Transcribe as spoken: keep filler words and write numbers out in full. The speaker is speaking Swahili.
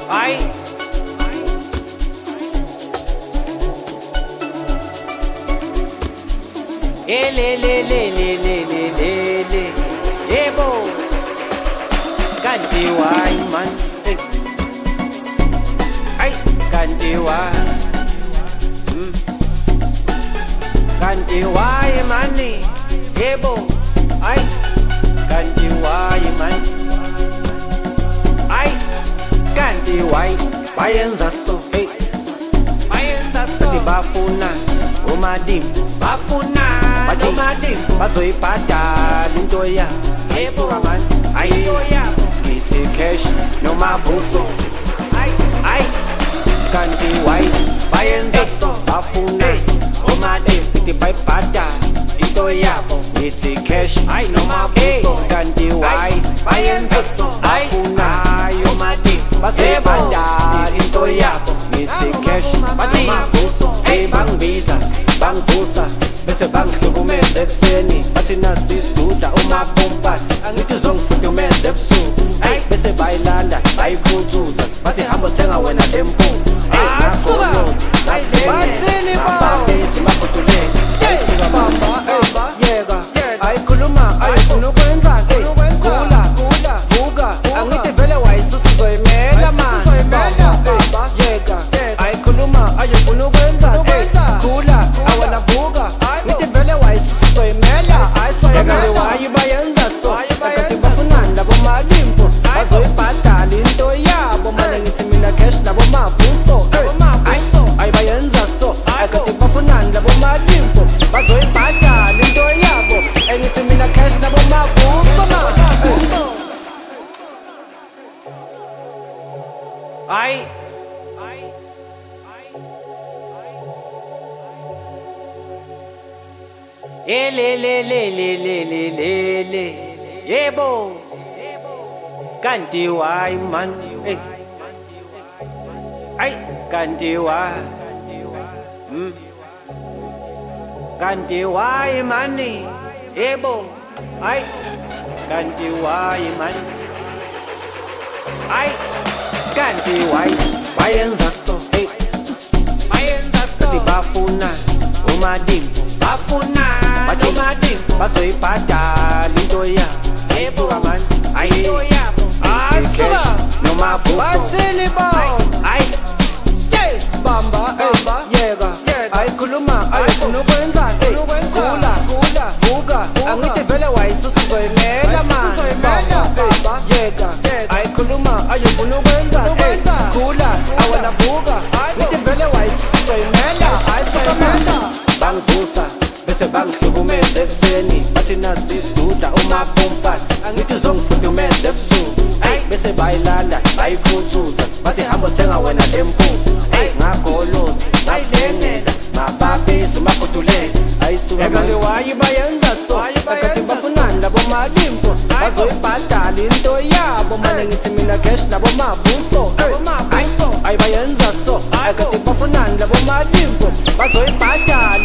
Ay. Ele le le le le le le le. Ebo. Kanti why man? Eh. Ay, kanti why? Mm. Kanti why man? Ebo. Ay, kanti why man? Ay, kanti why? Bayenza so. Hey. Bayenza so. Bafuna umadimbu. Bafuna umadimbu. Bazoyibhadala into ya. Ebo man. Ay, ngithi cash noma vuso. Ay, ay, kanti why? Bayenza so. Bafuna umadimbu. Ngithi bayibhadala into yabo. Ngithi cash noma vuso. Kanti why? Bayenza so. Bafuna umadimbu. Bazoyibhadala into yabo. Ngithi cash noma vuso. Hey, bangibiza bangivusa bese bangihlukumeza ekuseni bathi nasi isidudla umapompa angithi uzongifudumeza ebusuku hey bese bayilanda bayikhuthuza bathi hamba thenga wena lempungu asuka bathini ba bese makhutuleke ayisuka bamba yeka ayikhuluma ayifuna ukwenza kula kula vuka angithi vele wayisusa uzoyimela man bamba yeka ayikhuluma ayifuna ukwenza kula awona vuka ngithi vele wayisusoyimela ayisongabe wayibayenza so akade bafunani labo malimpo bazoyibhadala into yabo manje ngithi mina cash labo mavuso ayibayenza so akade bafunani labo malimpo bazoyibhadala into yabo engithi mina cash labo mavuso ay ele le le le le le le le yebo kanti why man eh ay kanti why mm kanti why man yebo ay kanti why man ay kanti why bayenza so eh bayenza so bafuna umadimbu bafuna umadimbu bazoyibhadala into ya ayisuka man into yabo asuka noma vuso bathini bo ay bamba yeka ayikhuluma ayifuna ukwenza kula kula vuka angithi vele wayisusa uzoyimela man bamba yeka ayikhuluma ayifuna ukwenza kula awona vuka ngithi vele wayisusa uzoyimela ayisongabe bangivusa bese bangihlukumeza ekuseni bathi nasi isidudla umapompa angithi uzongifudumeza ebusuku hey bese bayilanda bayikhuthuza bathi hamba thenga wena lempungu hey ngagoloza ngayidengela mababezi makhutuleke ayisuka ekade wayibayenza so akade bafunani labo malimpo bazoyibhadala into yabo manje ngithi mina cash labo mavuso ayibayenza so akade bafunani labo malimpo bazoyibhadala